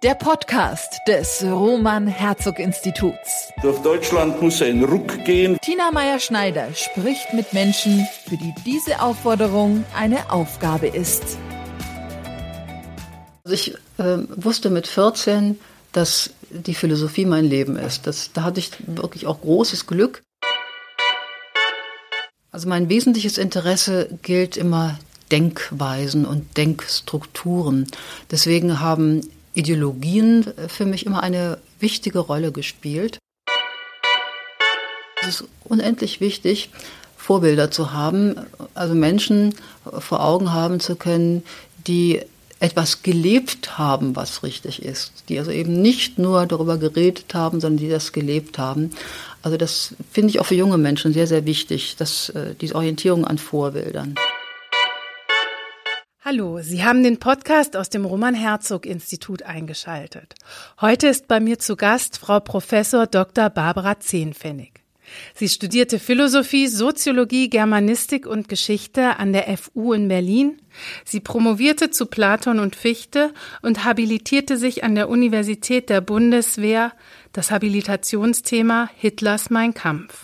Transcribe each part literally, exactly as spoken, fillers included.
Der Podcast des Roman-Herzog-Instituts. Durch Deutschland muss ein Ruck gehen. Tina Meyer-Schneider spricht mit Menschen, für die diese Aufforderung eine Aufgabe ist. Also ich äh, wusste mit vierzehn, dass die Philosophie mein Leben ist. Das, da hatte ich wirklich auch großes Glück. Also mein wesentliches Interesse gilt immer Denkweisen und Denkstrukturen. Deswegen haben Ideologien für mich immer eine wichtige Rolle gespielt. Es ist unendlich wichtig, Vorbilder zu haben, also Menschen vor Augen haben zu können, die etwas gelebt haben, was richtig ist, die also eben nicht nur darüber geredet haben, sondern die das gelebt haben. Also das finde ich auch für junge Menschen sehr, sehr wichtig, dass diese Orientierung an Vorbildern. Hallo, Sie haben den Podcast aus dem Roman-Herzog-Institut eingeschaltet. Heute ist bei mir zu Gast Frau Professor Doktor Barbara Zehnpfennig. Sie studierte Philosophie, Soziologie, Germanistik und Geschichte an der F U in Berlin. Sie promovierte zu Platon und Fichte und habilitierte sich an der Universität der Bundeswehr, das Habilitationsthema Hitlers Mein Kampf.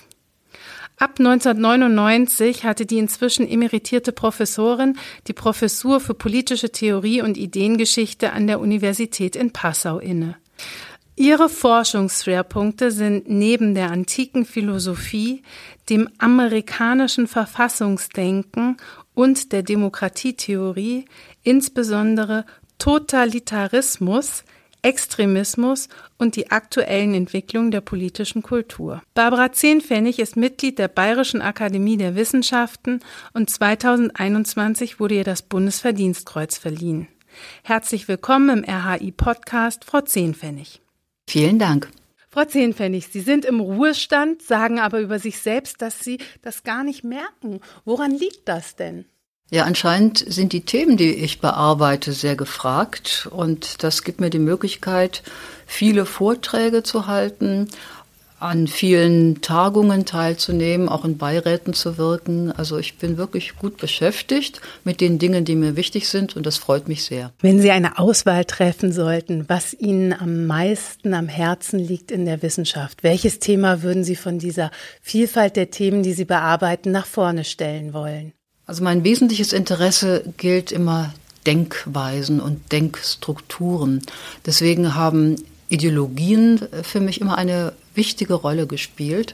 Ab neunzehnhundertneunundneunzig hatte die inzwischen emeritierte Professorin die Professur für politische Theorie und Ideengeschichte an der Universität in Passau inne. Ihre Forschungsschwerpunkte sind neben der antiken Philosophie, dem amerikanischen Verfassungsdenken und der Demokratietheorie insbesondere Totalitarismus, Extremismus und die aktuellen Entwicklungen der politischen Kultur. Barbara Zehnpfennig ist Mitglied der Bayerischen Akademie der Wissenschaften und zweitausendeinundzwanzig wurde ihr das Bundesverdienstkreuz verliehen. Herzlich willkommen im R H I-Podcast, Frau Zehnpfennig. Vielen Dank. Frau Zehnpfennig, Sie sind im Ruhestand, sagen aber über sich selbst, dass Sie das gar nicht merken. Woran liegt das denn? Ja, anscheinend sind die Themen, die ich bearbeite, sehr gefragt und das gibt mir die Möglichkeit, viele Vorträge zu halten, an vielen Tagungen teilzunehmen, auch in Beiräten zu wirken. Also ich bin wirklich gut beschäftigt mit den Dingen, die mir wichtig sind und das freut mich sehr. Wenn Sie eine Auswahl treffen sollten, was Ihnen am meisten am Herzen liegt in der Wissenschaft, welches Thema würden Sie von dieser Vielfalt der Themen, die Sie bearbeiten, nach vorne stellen wollen? Also mein wesentliches Interesse gilt immer Denkweisen und Denkstrukturen. Deswegen haben Ideologien für mich immer eine wichtige Rolle gespielt.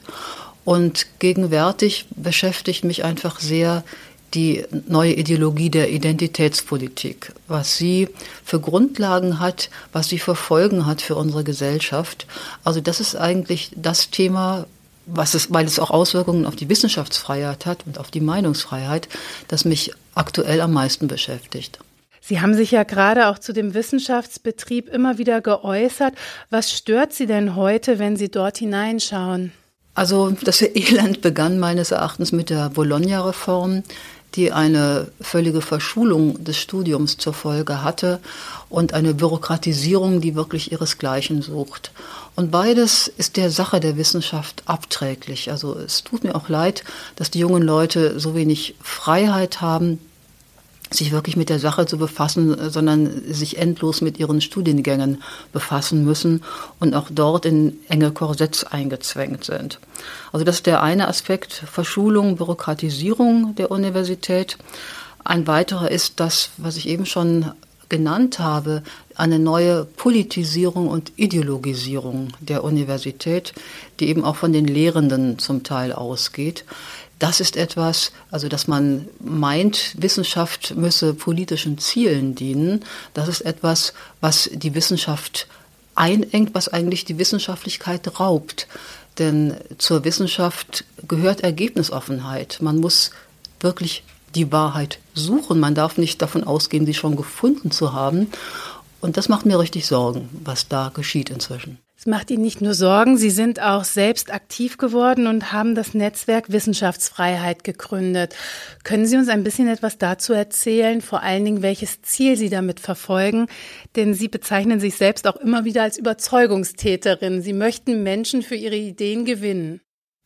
Und gegenwärtig beschäftigt mich einfach sehr die neue Ideologie der Identitätspolitik, was sie für Grundlagen hat, was sie für Folgen hat für unsere Gesellschaft. Also das ist eigentlich das Thema, was es, weil es auch Auswirkungen auf die Wissenschaftsfreiheit hat und auf die Meinungsfreiheit, das mich aktuell am meisten beschäftigt. Sie haben sich ja gerade auch zu dem Wissenschaftsbetrieb immer wieder geäußert. Was stört Sie denn heute, wenn Sie dort hineinschauen? Also das Elend begann meines Erachtens mit der Bologna-Reform, die eine völlige Verschulung des Studiums zur Folge hatte und eine Bürokratisierung, die wirklich ihresgleichen sucht. Und beides ist der Sache der Wissenschaft abträglich. Also es tut mir auch leid, dass die jungen Leute so wenig Freiheit haben, sich wirklich mit der Sache zu befassen, sondern sich endlos mit ihren Studiengängen befassen müssen und auch dort in enge Korsetts eingezwängt sind. Also das ist der eine Aspekt, Verschulung, Bürokratisierung der Universität. Ein weiterer ist das, was ich eben schon genannt habe, eine neue Politisierung und Ideologisierung der Universität, die eben auch von den Lehrenden zum Teil ausgeht. Das ist etwas, also dass man meint, Wissenschaft müsse politischen Zielen dienen. Das ist etwas, was die Wissenschaft einengt, was eigentlich die Wissenschaftlichkeit raubt. Denn zur Wissenschaft gehört Ergebnisoffenheit. Man muss wirklich die Wahrheit suchen. Man darf nicht davon ausgehen, sie schon gefunden zu haben. Und das macht mir richtig Sorgen, was da geschieht inzwischen. Es macht Ihnen nicht nur Sorgen, Sie sind auch selbst aktiv geworden und haben das Netzwerk Wissenschaftsfreiheit gegründet. Können Sie uns ein bisschen etwas dazu erzählen, vor allen Dingen, welches Ziel Sie damit verfolgen? Denn Sie bezeichnen sich selbst auch immer wieder als Überzeugungstäterin. Sie möchten Menschen für ihre Ideen gewinnen.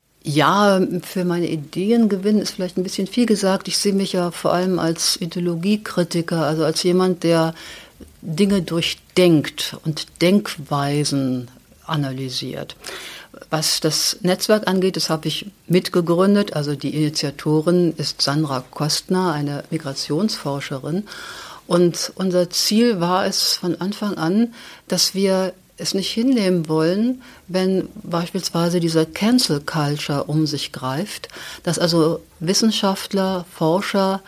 Ja, für meine Ideen gewinnen ist vielleicht ein bisschen viel gesagt. Ich sehe mich ja vor allem als Ideologiekritiker, also als jemand, der Dinge durchdenkt und Denkweisen analysiert. Was das Netzwerk angeht, das habe ich mitgegründet. Also die Initiatorin ist Sandra Kostner, eine Migrationsforscherin. Und unser Ziel war es von Anfang an, dass wir es nicht hinnehmen wollen, wenn beispielsweise diese Cancel Culture um sich greift, dass also Wissenschaftler, Forscher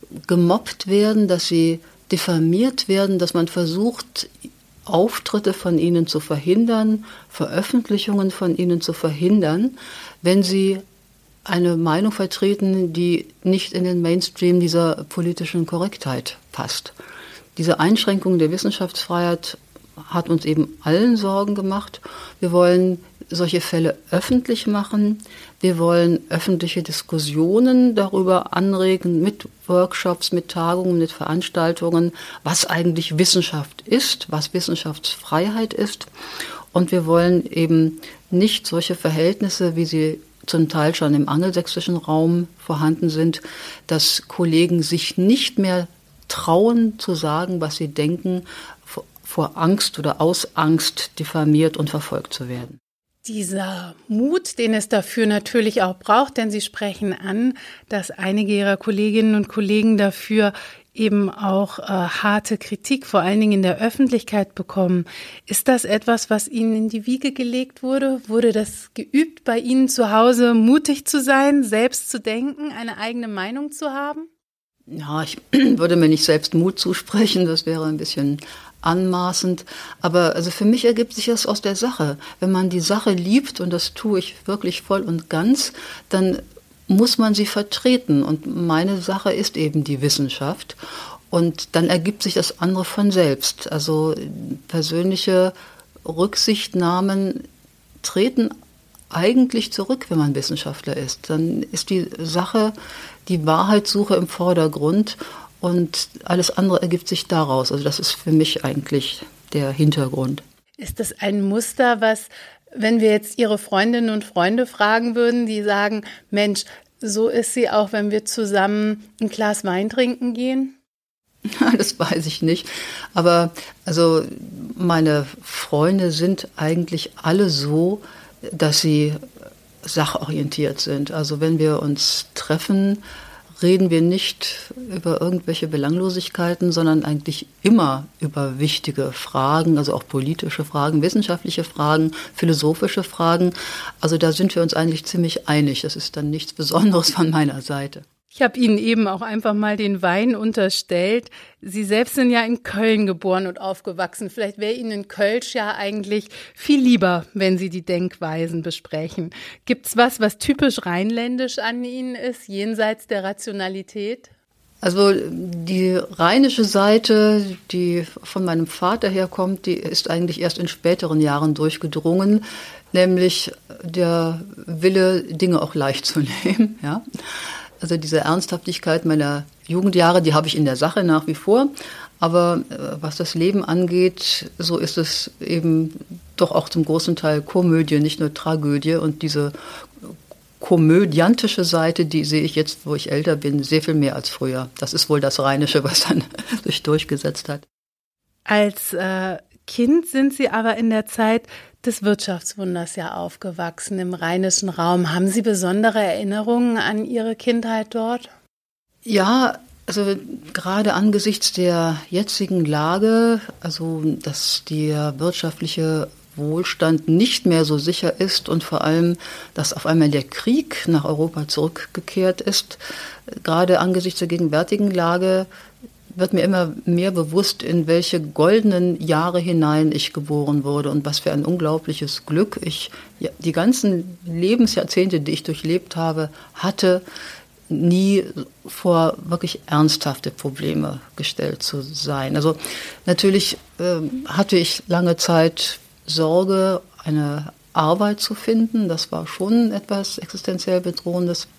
gemobbt werden, dass sie diffamiert werden, dass man versucht, Auftritte von ihnen zu verhindern, Veröffentlichungen von ihnen zu verhindern, wenn sie eine Meinung vertreten, die nicht in den Mainstream dieser politischen Korrektheit passt. Diese Einschränkung der Wissenschaftsfreiheit hat uns eben allen Sorgen gemacht. Wir wollen solche Fälle öffentlich machen. Wir wollen öffentliche Diskussionen darüber anregen, mit Workshops, mit Tagungen, mit Veranstaltungen, was eigentlich Wissenschaft ist, was Wissenschaftsfreiheit ist. Und wir wollen eben nicht solche Verhältnisse, wie sie zum Teil schon im angelsächsischen Raum vorhanden sind, dass Kollegen sich nicht mehr trauen zu sagen, was sie denken, vor Angst oder aus Angst diffamiert und verfolgt zu werden. Dieser Mut, den es dafür natürlich auch braucht, denn Sie sprechen an, dass einige Ihrer Kolleginnen und Kollegen dafür eben auch äh, harte Kritik, vor allen Dingen in der Öffentlichkeit bekommen. Ist das etwas, was Ihnen in die Wiege gelegt wurde? Wurde das geübt, bei Ihnen zu Hause mutig zu sein, selbst zu denken, eine eigene Meinung zu haben? Ja, ich würde mir nicht selbst Mut zusprechen, das wäre ein bisschen anmaßend. Aber also für mich ergibt sich das aus der Sache. Wenn man die Sache liebt, und das tue ich wirklich voll und ganz, dann muss man sie vertreten. Und meine Sache ist eben die Wissenschaft. Und dann ergibt sich das andere von selbst. Also persönliche Rücksichtnahmen treten eigentlich zurück, wenn man Wissenschaftler ist. Dann ist die Sache, die Wahrheitssuche im Vordergrund. Und alles andere ergibt sich daraus. Also das ist für mich eigentlich der Hintergrund. Ist das ein Muster, was, wenn wir jetzt Ihre Freundinnen und Freunde fragen würden, die sagen, Mensch, so ist sie auch, wenn wir zusammen ein Glas Wein trinken gehen? Das weiß ich nicht. Aber also meine Freunde sind eigentlich alle so, dass sie sachorientiert sind. Also wenn wir uns treffen, reden wir nicht über irgendwelche Belanglosigkeiten, sondern eigentlich immer über wichtige Fragen, also auch politische Fragen, wissenschaftliche Fragen, philosophische Fragen. Also da sind wir uns eigentlich ziemlich einig. Das ist dann nichts Besonderes von meiner Seite. Ich habe Ihnen eben auch einfach mal den Wein unterstellt. Sie selbst sind ja in Köln geboren und aufgewachsen. Vielleicht wäre Ihnen Kölsch ja eigentlich viel lieber, wenn Sie die Denkweisen besprechen. Gibt's was, was typisch rheinländisch an Ihnen ist, jenseits der Rationalität? Also die rheinische Seite, die von meinem Vater herkommt, die ist eigentlich erst in späteren Jahren durchgedrungen, nämlich der Wille, Dinge auch leicht zu nehmen, ja. Also diese Ernsthaftigkeit meiner Jugendjahre, die habe ich in der Sache nach wie vor. Aber äh, was das Leben angeht, so ist es eben doch auch zum großen Teil Komödie, nicht nur Tragödie. Und diese komödiantische Seite, die sehe ich jetzt, wo ich älter bin, sehr viel mehr als früher. Das ist wohl das Rheinische, was dann sich durchgesetzt hat. Als äh, Kind sind Sie aber in der Zeit des Wirtschaftswunders ja aufgewachsen im rheinischen Raum. Haben Sie besondere Erinnerungen an Ihre Kindheit dort? Ja, also gerade angesichts der jetzigen Lage, also dass der wirtschaftliche Wohlstand nicht mehr so sicher ist und vor allem, dass auf einmal der Krieg nach Europa zurückgekehrt ist, gerade angesichts der gegenwärtigen Lage wird mir immer mehr bewusst, in welche goldenen Jahre hinein ich geboren wurde und was für ein unglaubliches Glück ich ja, die ganzen Lebensjahrzehnte, die ich durchlebt habe, hatte, nie vor wirklich ernsthafte Probleme gestellt zu sein. Also natürlich äh, hatte ich lange Zeit Sorge, eine Arbeit zu finden. Das war schon etwas existenziell Bedrohendes.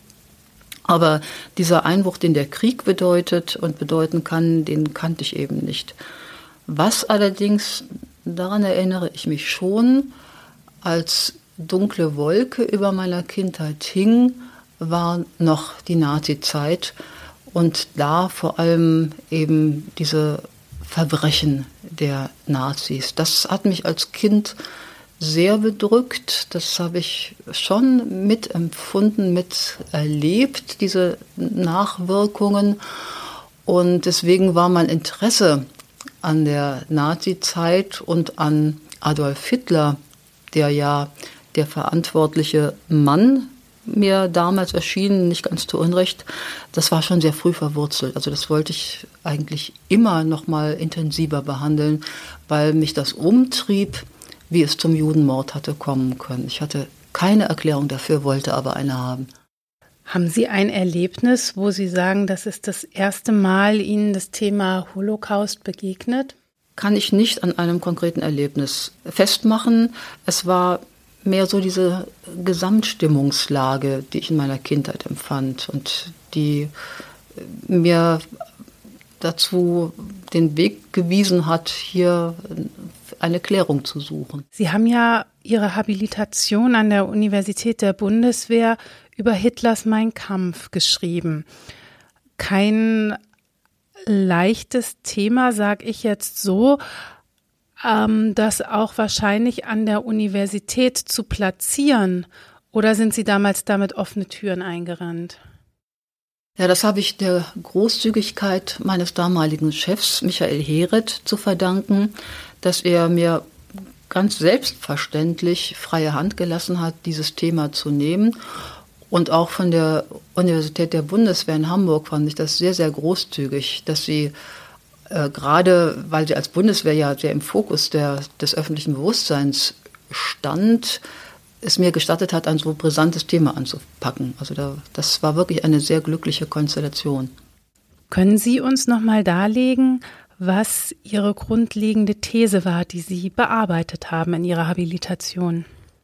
Aber dieser Einbruch, den der Krieg bedeutet und bedeuten kann, den kannte ich eben nicht. Was allerdings, daran erinnere ich mich schon, als dunkle Wolke über meiner Kindheit hing, war noch die Nazi-Zeit und da vor allem eben diese Verbrechen der Nazis. Das hat mich als Kind sehr bedrückt. Das habe ich schon mitempfunden, miterlebt, diese Nachwirkungen. Und deswegen war mein Interesse an der Nazizeit und an Adolf Hitler, der ja der verantwortliche Mann mir damals erschien, nicht ganz zu Unrecht, das war schon sehr früh verwurzelt. Also das wollte ich eigentlich immer noch mal intensiver behandeln, weil mich das umtrieb, wie es zum Judenmord hatte kommen können. Ich hatte keine Erklärung dafür, wollte aber eine haben. Haben Sie ein Erlebnis, wo Sie sagen, das ist das erste Mal Ihnen das Thema Holocaust begegnet? Kann ich nicht an einem konkreten Erlebnis festmachen. Es war mehr so diese Gesamtstimmungslage, die ich in meiner Kindheit empfand und die mir dazu den Weg gewiesen hat, hier eine Klärung zu suchen. Sie haben ja Ihre Habilitation an der Universität der Bundeswehr über Hitlers Mein Kampf geschrieben. Kein leichtes Thema, sage ich jetzt so, ähm, das auch wahrscheinlich an der Universität zu platzieren. Oder sind Sie damals damit offene Türen eingerannt? Ja, das habe ich der Großzügigkeit meines damaligen Chefs, Michael Heret, zu verdanken, dass er mir ganz selbstverständlich freie Hand gelassen hat, dieses Thema zu nehmen. Und auch von der Universität der Bundeswehr in Hamburg fand ich das sehr, sehr großzügig, dass sie äh, gerade, weil sie als Bundeswehr ja sehr im Fokus der, des öffentlichen Bewusstseins stand, es mir gestattet hat, ein so brisantes Thema anzupacken. Also da, das war wirklich eine sehr glückliche Konstellation. Können Sie uns noch mal darlegen, was Ihre grundlegende These war, die Sie bearbeitet haben in Ihrer Habilitation?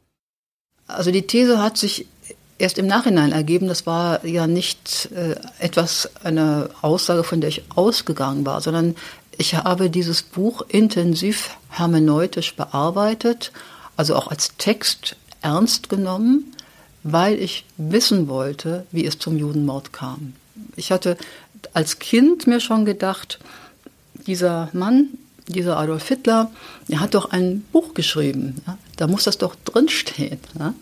Also die These hat sich erst im Nachhinein ergeben. Das war ja nicht äh, etwas, eine Aussage, von der ich ausgegangen war, sondern ich habe dieses Buch intensiv hermeneutisch bearbeitet, also auch als Text ernst genommen, weil ich wissen wollte, wie es zum Judenmord kam. Ich hatte als Kind mir schon gedacht, dieser Mann, dieser Adolf Hitler, der hat doch ein Buch geschrieben. Ja? Da muss das doch drinstehen. Ja?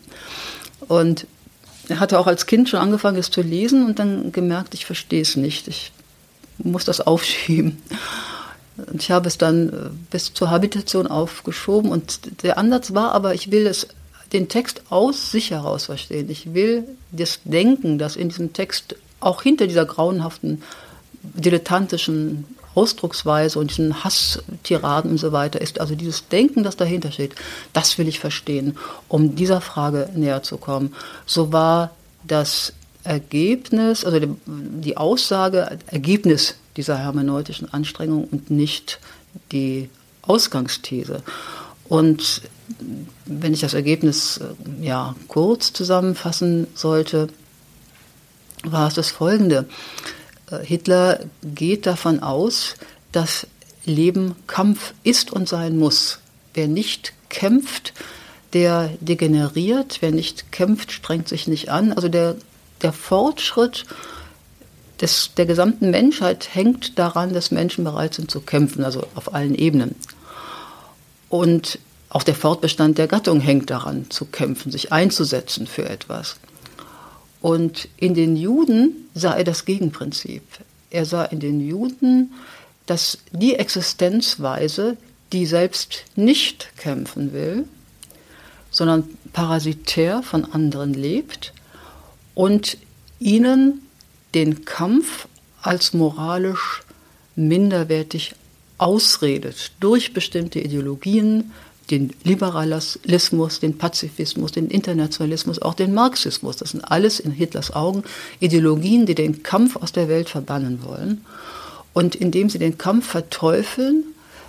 Und er hatte auch als Kind schon angefangen, es zu lesen und dann gemerkt, ich verstehe es nicht. Ich muss das aufschieben. Und ich habe es dann bis zur Habilitation aufgeschoben. Und der Ansatz war aber, ich will es, den Text aus sich heraus verstehen. Ich will das Denken, das in diesem Text auch hinter dieser grauenhaften, dilettantischen Ausdrucksweise und diesen Hasstiraden und so weiter ist, also dieses Denken, das dahinter steht, das will ich verstehen, um dieser Frage näher zu kommen. So war das Ergebnis, also die, die Aussage, Ergebnis dieser hermeneutischen Anstrengung und nicht die Ausgangsthese. Und wenn ich das Ergebnis ja kurz zusammenfassen sollte, war es das Folgende. Hitler geht davon aus, dass Leben Kampf ist und sein muss. Wer nicht kämpft, der degeneriert. Wer nicht kämpft, strengt sich nicht an. Also der, der Fortschritt des, der gesamten Menschheit hängt daran, dass Menschen bereit sind zu kämpfen, also auf allen Ebenen. Und auch der Fortbestand der Gattung hängt daran, zu kämpfen, sich einzusetzen für etwas. Und in den Juden sah er das Gegenprinzip. Er sah in den Juden, dass die Existenzweise, die selbst nicht kämpfen will, sondern parasitär von anderen lebt und ihnen den Kampf als moralisch minderwertig ausredet durch bestimmte Ideologien, den Liberalismus, den Pazifismus, den Internationalismus, auch den Marxismus. Das sind alles in Hitlers Augen Ideologien, die den Kampf aus der Welt verbannen wollen. Und indem sie den Kampf verteufeln,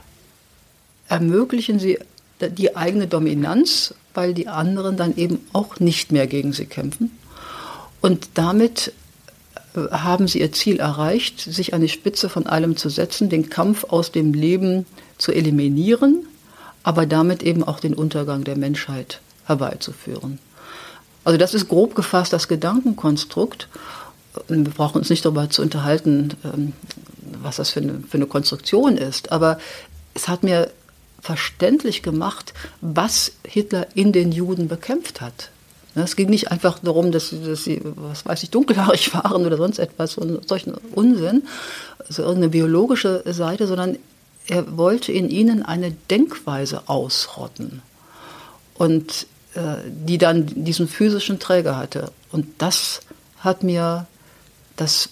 ermöglichen sie die eigene Dominanz, weil die anderen dann eben auch nicht mehr gegen sie kämpfen. Und damit haben sie ihr Ziel erreicht, sich an die Spitze von allem zu setzen, den Kampf aus dem Leben zu eliminieren, aber damit eben auch den Untergang der Menschheit herbeizuführen. Also das ist grob gefasst das Gedankenkonstrukt. wir brauchen uns nicht darüber zu unterhalten, was das für eine, für eine Konstruktion ist, aber es hat mir verständlich gemacht, was Hitler in den Juden bekämpft hat. Es ging nicht einfach darum, dass sie, dass sie, was weiß ich, dunkelhaarig waren oder sonst etwas, und solchen Unsinn, also irgendeine biologische Seite, sondern er wollte in ihnen eine Denkweise ausrotten und äh, die dann diesen physischen Träger hatte. Und das hat mir das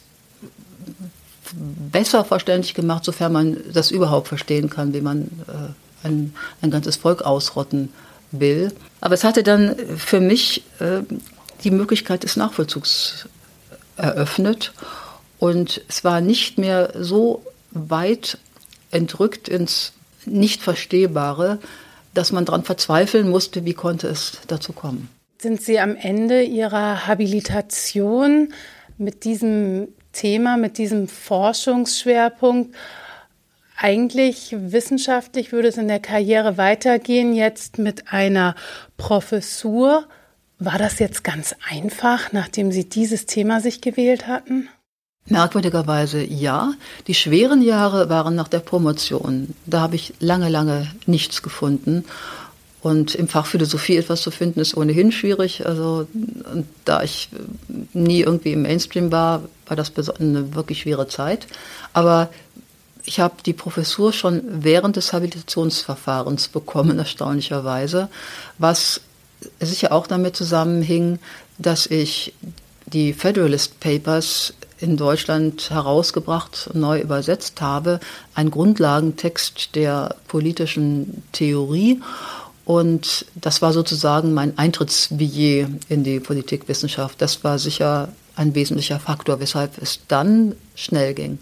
besser verständlich gemacht, sofern man das überhaupt verstehen kann, wie man äh, ein, ein ganzes Volk ausrotten will. Aber es hatte dann für mich äh, die Möglichkeit des Nachvollzugs eröffnet. Und es war nicht mehr so weit entrückt ins Nicht-Verstehbare, dass man daran verzweifeln musste, wie konnte es dazu kommen. Sind Sie am Ende Ihrer Habilitation mit diesem Thema, mit diesem Forschungsschwerpunkt eigentlich wissenschaftlich, würde es in der Karriere weitergehen, jetzt mit einer Professur? War das jetzt ganz einfach, nachdem Sie dieses Thema sich gewählt hatten? Merkwürdigerweise ja. Die schweren Jahre waren nach der Promotion. Da habe ich lange, lange nichts gefunden. Und im Fach Philosophie etwas zu finden, ist ohnehin schwierig. Also, und da ich nie irgendwie im Mainstream war, war das eine wirklich schwere Zeit. Aber ich habe die Professur schon während des Habilitationsverfahrens bekommen, erstaunlicherweise, was sicher auch damit zusammenhing, dass ich die Federalist Papers in Deutschland herausgebracht und neu übersetzt habe, ein Grundlagentext der politischen Theorie. Und das war sozusagen mein Eintrittsbillet in die Politikwissenschaft. Das war sicher ein wesentlicher Faktor, weshalb es dann schnell ging.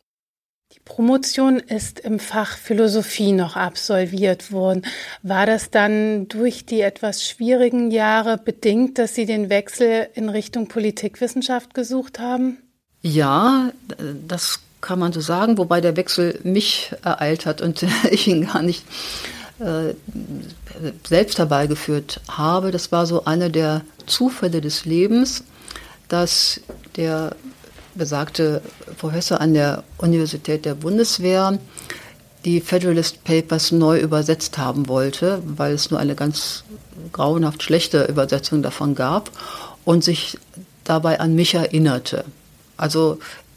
Promotion ist im Fach Philosophie noch absolviert worden. War das dann durch die etwas schwierigen Jahre bedingt, dass Sie den Wechsel in Richtung Politikwissenschaft gesucht haben? Ja, das kann man so sagen, wobei der Wechsel mich ereilt hat und ich ihn gar nicht äh, selbst herbeigeführt habe. Das war so einer der Zufälle des Lebens, dass der besagte Professor an der Universität der Bundeswehr die Federalist Papers neu übersetzt haben wollte, weil es nur eine ganz grauenhaft schlechte Übersetzung davon gab und sich dabei an mich erinnerte. Also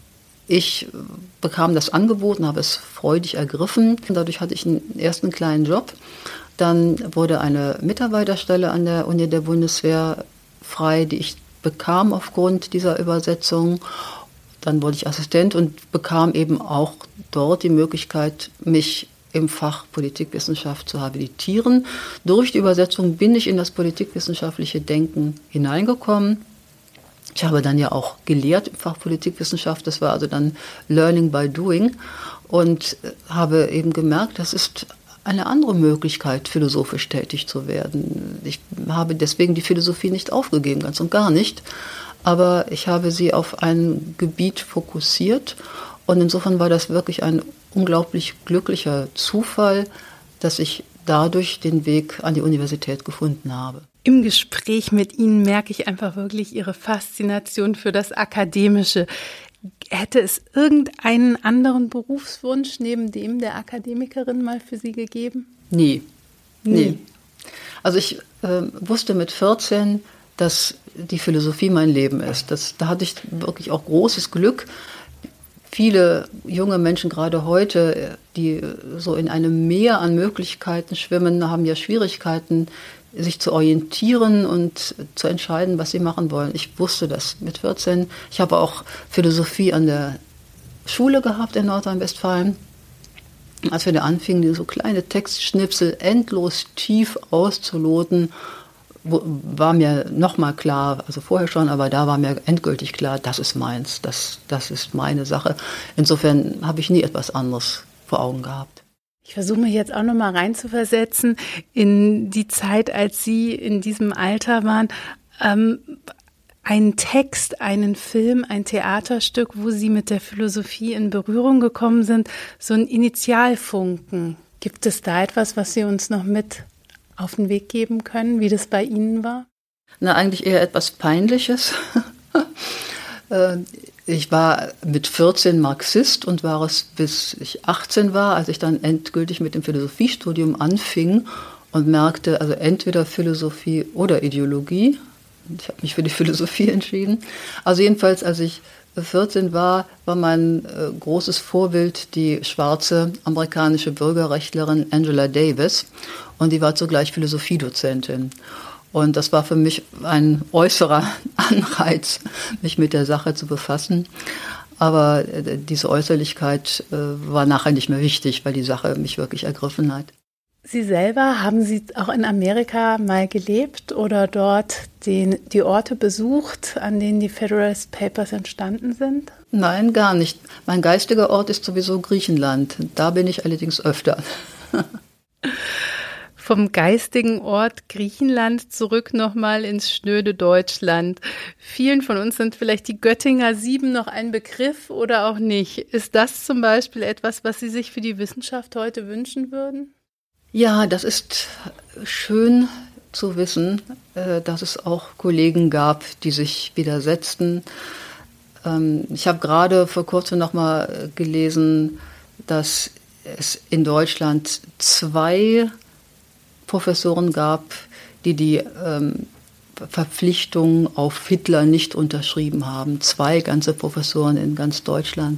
ich bekam das Angebot und habe es freudig ergriffen. Dadurch hatte ich einen ersten kleinen Job. Dann wurde eine Mitarbeiterstelle an der Uni der Bundeswehr frei, die ich bekam aufgrund dieser Übersetzung. Dann wurde ich Assistent und bekam eben auch dort die Möglichkeit, mich im Fach Politikwissenschaft zu habilitieren. Durch die Übersetzung bin ich in das politikwissenschaftliche Denken hineingekommen. Ich habe dann ja auch gelehrt im Fach Politikwissenschaft. Das war also dann Learning by Doing und habe eben gemerkt, das ist eine andere Möglichkeit, philosophisch tätig zu werden. Ich habe deswegen die Philosophie nicht aufgegeben, ganz und gar nicht. Aber ich habe sie auf ein Gebiet fokussiert und insofern war das wirklich ein unglaublich glücklicher Zufall, dass ich dadurch den Weg an die Universität gefunden habe. Im Gespräch mit Ihnen merke ich einfach wirklich Ihre Faszination für das Akademische. Hätte es irgendeinen anderen Berufswunsch neben dem der Akademikerin mal für Sie gegeben? Nie. Nie. Nie. Also ich äh, wusste mit vierzehn, dass die Philosophie mein Leben ist. Das, da hatte ich wirklich auch großes Glück. Viele junge Menschen, gerade heute, die so in einem Meer an Möglichkeiten schwimmen, haben ja Schwierigkeiten, sich zu orientieren und zu entscheiden, was sie machen wollen. Ich wusste das mit vierzehn. Ich habe auch Philosophie an der Schule gehabt in Nordrhein-Westfalen. Als wir da anfingen, so kleine Textschnipsel endlos tief auszuloten, war mir nochmal klar, also vorher schon, aber da war mir endgültig klar, das ist meins, das, das ist meine Sache. Insofern habe ich nie etwas anderes vor Augen gehabt. Ich versuche mich jetzt auch noch mal reinzuversetzen in die Zeit, als Sie in diesem Alter waren. Ähm, ein Text, einen Film, ein Theaterstück, wo Sie mit der Philosophie in Berührung gekommen sind, so ein Initialfunken. Gibt es da etwas, was Sie uns noch mit auf den Weg geben können, wie das bei Ihnen war? Na, eigentlich eher etwas Peinliches. Ich war mit vierzehn Marxist und war es, bis ich achtzehn war, als ich dann endgültig mit dem Philosophiestudium anfing und merkte, also entweder Philosophie oder Ideologie. Ich habe mich für die Philosophie entschieden. Also jedenfalls, als ich vierzehn war, war mein äh, großes Vorbild die schwarze amerikanische Bürgerrechtlerin Angela Davis und die war zugleich Philosophiedozentin. Und das war für mich ein äußerer Anreiz, mich mit der Sache zu befassen. Aber äh, diese Äußerlichkeit äh, war nachher nicht mehr wichtig, weil die Sache mich wirklich ergriffen hat. Sie selber, haben Sie auch in Amerika mal gelebt oder dort den, die Orte besucht, an denen die Federalist Papers entstanden sind? Nein, gar nicht. Mein geistiger Ort ist sowieso Griechenland. Da bin ich allerdings öfter. Vom geistigen Ort Griechenland zurück nochmal ins schnöde Deutschland. Vielen von uns sind vielleicht die Göttinger Sieben noch ein Begriff oder auch nicht. Ist das zum Beispiel etwas, was Sie sich für die Wissenschaft heute wünschen würden? Ja, das ist schön zu wissen, dass es auch Kollegen gab, die sich widersetzten. Ich habe gerade vor kurzem noch mal gelesen, dass es in Deutschland zwei Professoren gab, die die Verpflichtung auf Hitler nicht unterschrieben haben. Zwei ganze Professoren in ganz Deutschland.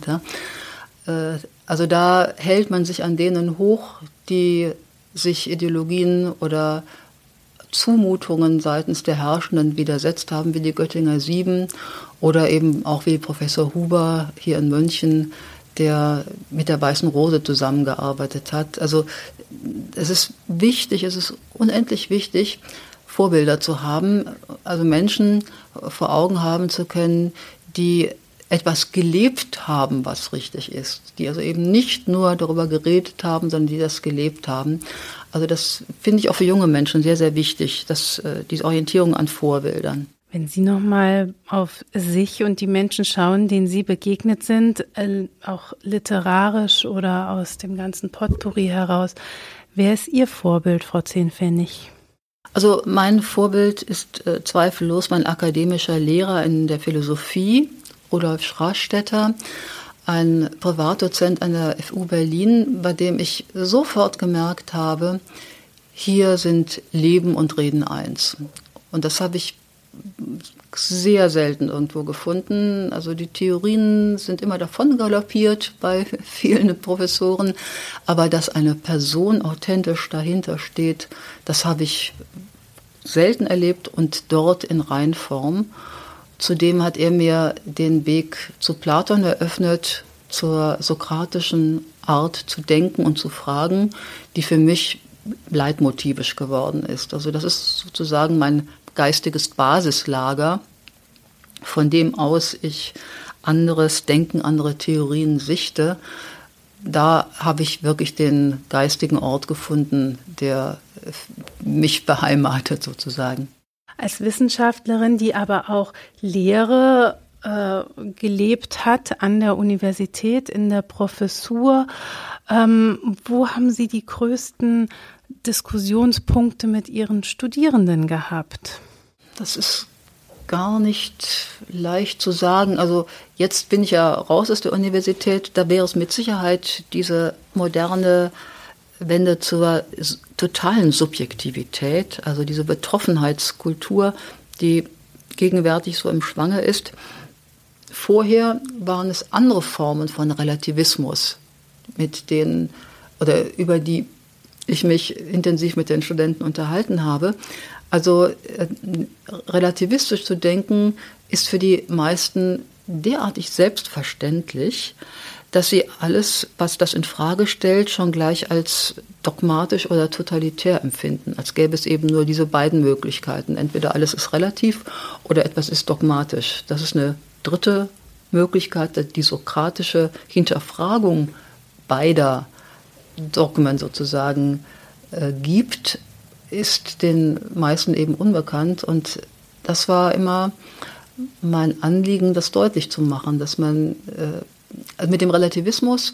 Also da hält man sich an denen hoch, die sich Ideologien oder Zumutungen seitens der Herrschenden widersetzt haben, wie die Göttinger Sieben oder eben auch wie Professor Huber hier in München, der mit der Weißen Rose zusammengearbeitet hat. Also es ist wichtig, es ist unendlich wichtig, Vorbilder zu haben, also Menschen vor Augen haben zu können, die etwas gelebt haben, was richtig ist, die also eben nicht nur darüber geredet haben, sondern die das gelebt haben. Also das finde ich auch für junge Menschen sehr, sehr wichtig, dass äh, diese Orientierung an Vorbildern. Wenn Sie nochmal auf sich und die Menschen schauen, denen Sie begegnet sind, äh, auch literarisch oder aus dem ganzen Potpourri heraus, wer ist Ihr Vorbild, Frau Zehnpfennig? Also mein Vorbild ist äh, zweifellos mein akademischer Lehrer in der Philosophie, Rudolf Schrastetter, ein Privatdozent an der F U Berlin, bei dem ich sofort gemerkt habe, hier sind Leben und Reden eins. Und das habe ich sehr selten irgendwo gefunden. Also die Theorien sind immer davon galoppiert bei vielen Professoren, aber dass eine Person authentisch dahinter steht, das habe ich selten erlebt und dort in Reinform. Zudem hat er mir den Weg zu Platon eröffnet, zur sokratischen Art zu denken und zu fragen, die für mich leitmotivisch geworden ist. Also das ist sozusagen mein geistiges Basislager, von dem aus ich anderes Denken, andere Theorien sichte. Da habe ich wirklich den geistigen Ort gefunden, der mich beheimatet sozusagen. Als Wissenschaftlerin, die aber auch Lehre äh, gelebt hat an der Universität, in der Professur, ähm, wo haben Sie die größten Diskussionspunkte mit Ihren Studierenden gehabt? Das ist gar nicht leicht zu sagen. Also jetzt bin ich ja raus aus der Universität, da wäre es mit Sicherheit diese moderne Wende zur totalen Subjektivität, also diese Betroffenheitskultur, die gegenwärtig so im Schwange ist. Vorher waren es andere Formen von Relativismus, mit denen oder über die ich mich intensiv mit den Studenten unterhalten habe. Also äh, relativistisch zu denken ist für die meisten derartig selbstverständlich, dass sie alles, was das in Frage stellt, schon gleich als dogmatisch oder totalitär empfinden, als gäbe es eben nur diese beiden Möglichkeiten. Entweder alles ist relativ oder etwas ist dogmatisch. Das ist eine dritte Möglichkeit, die sokratische Hinterfragung beider Dogmen sozusagen äh, gibt, ist den meisten eben unbekannt. Und das war immer mein Anliegen, das deutlich zu machen, dass man äh, also mit dem Relativismus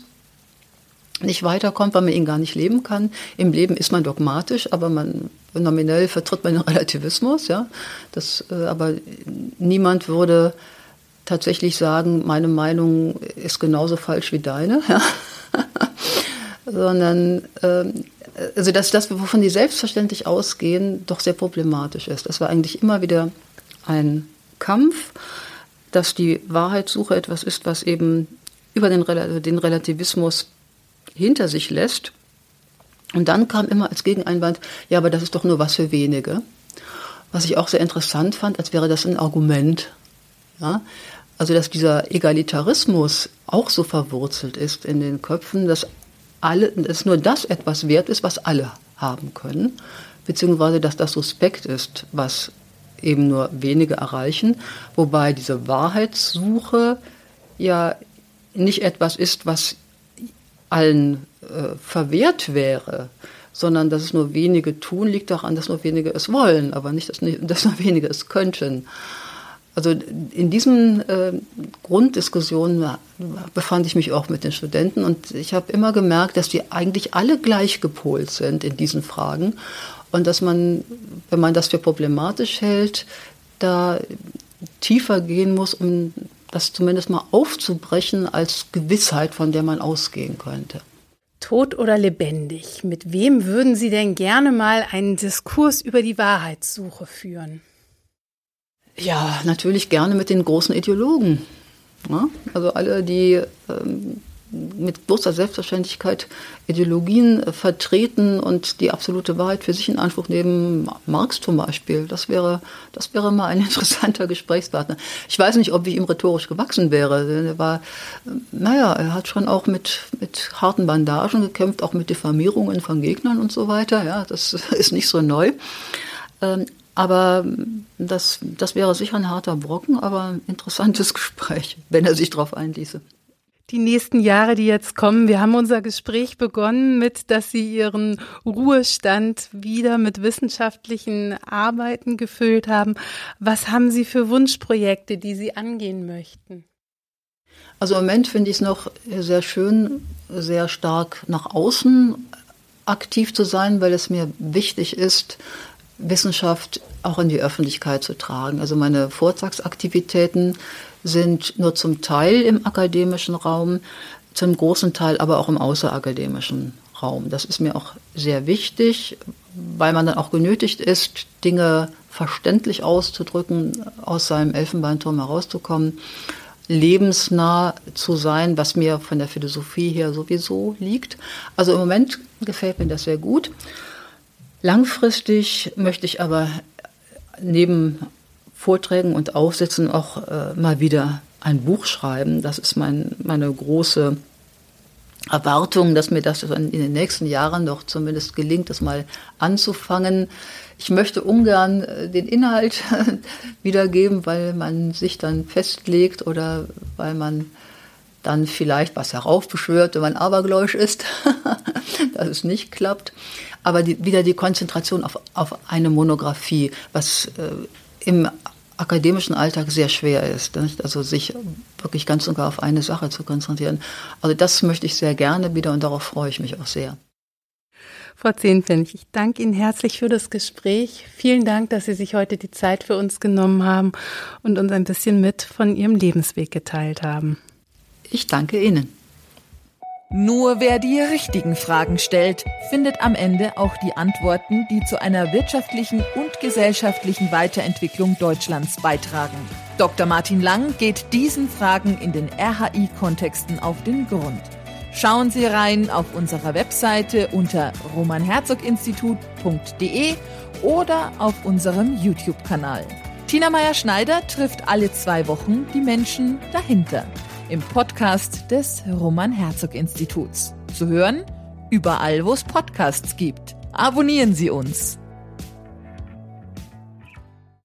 nicht weiterkommt, weil man ihn gar nicht leben kann. Im Leben ist man dogmatisch, aber man nominell vertritt man den Relativismus. Ja? Das, äh, aber niemand würde tatsächlich sagen, meine Meinung ist genauso falsch wie deine, ja. sondern ähm, also dass das, wovon die selbstverständlich ausgehen, doch sehr problematisch ist. Das war eigentlich immer wieder ein Kampf, dass die Wahrheitssuche etwas ist, was eben über den, den Relativismus hinter sich lässt. Und dann kam immer als Gegeneinwand, ja, aber das ist doch nur was für wenige. Was ich auch sehr interessant fand, als wäre das ein Argument. Ja? Also dass dieser Egalitarismus auch so verwurzelt ist in den Köpfen, dass, alle, dass nur das etwas wert ist, was alle haben können, beziehungsweise dass das suspekt ist, was eben nur wenige erreichen, wobei diese Wahrheitssuche ja nicht etwas ist, was allen äh, verwehrt wäre, sondern dass es nur wenige tun, liegt daran, dass nur wenige es wollen, aber nicht, dass, dass nur wenige es könnten. Also in diesen äh, Grunddiskussionen befand ich mich auch mit den Studenten und ich habe immer gemerkt, dass die eigentlich alle gleich gepolt sind in diesen Fragen und dass man, wenn man das für problematisch hält, da tiefer gehen muss, um das zumindest mal aufzubrechen als Gewissheit, von der man ausgehen könnte. Tot oder lebendig? Mit wem würden Sie denn gerne mal einen Diskurs über die Wahrheitssuche führen? Ja, natürlich gerne mit den großen Ideologen. Ja, also alle, die ähm, mit großer Selbstverständlichkeit Ideologien äh, vertreten und die absolute Wahrheit für sich in Anspruch nehmen. Marx zum Beispiel, das wäre, das wäre mal ein interessanter Gesprächspartner. Ich weiß nicht, ob ich ihm rhetorisch gewachsen wäre. Er war, naja, er hat schon auch mit, mit harten Bandagen gekämpft, auch mit Diffamierungen von Gegnern und so weiter. Ja, das ist nicht so neu. Ähm, Aber das, das wäre sicher ein harter Brocken, aber ein interessantes Gespräch, wenn er sich darauf einließe. Die nächsten Jahre, die jetzt kommen, wir haben unser Gespräch begonnen mit, dass Sie Ihren Ruhestand wieder mit wissenschaftlichen Arbeiten gefüllt haben. Was haben Sie für Wunschprojekte, die Sie angehen möchten? Also im Moment finde ich es noch sehr schön, sehr stark nach außen aktiv zu sein, weil es mir wichtig ist, Wissenschaft auch in die Öffentlichkeit zu tragen. Also meine Vortragsaktivitäten sind nur zum Teil im akademischen Raum, zum großen Teil aber auch im außerakademischen Raum. Das ist mir auch sehr wichtig, weil man dann auch genötigt ist, Dinge verständlich auszudrücken, aus seinem Elfenbeinturm herauszukommen, lebensnah zu sein, was mir von der Philosophie her sowieso liegt. Also im Moment gefällt mir das sehr gut. Langfristig möchte ich aber neben Vorträgen und Aufsätzen auch äh, mal wieder ein Buch schreiben. Das ist mein, meine große Erwartung, dass mir das in den nächsten Jahren doch zumindest gelingt, das mal anzufangen. Ich möchte ungern den Inhalt wiedergeben, weil man sich dann festlegt oder weil man dann vielleicht was heraufbeschwört, wenn man abergläubisch ist, dass es nicht klappt. Aber die, wieder die Konzentration auf, auf eine Monographie, was äh, im akademischen Alltag sehr schwer ist, nicht? Also sich wirklich ganz und gar auf eine Sache zu konzentrieren. Also das möchte ich sehr gerne wieder und darauf freue ich mich auch sehr. Frau Zehnpfennig, ich danke Ihnen herzlich für das Gespräch. Vielen Dank, dass Sie sich heute die Zeit für uns genommen haben und uns ein bisschen mit von Ihrem Lebensweg geteilt haben. Ich danke Ihnen. Nur wer die richtigen Fragen stellt, findet am Ende auch die Antworten, die zu einer wirtschaftlichen und gesellschaftlichen Weiterentwicklung Deutschlands beitragen. Doktor Martin Lang geht diesen Fragen in den R H I-Kontexten auf den Grund. Schauen Sie rein auf unserer Webseite unter roman herzog institut punkt de oder auf unserem YouTube-Kanal. Tina Meyer-Schneider trifft alle zwei Wochen die Menschen dahinter im Podcast des Roman-Herzog-Instituts. Zu hören überall, wo es Podcasts gibt. Abonnieren Sie uns.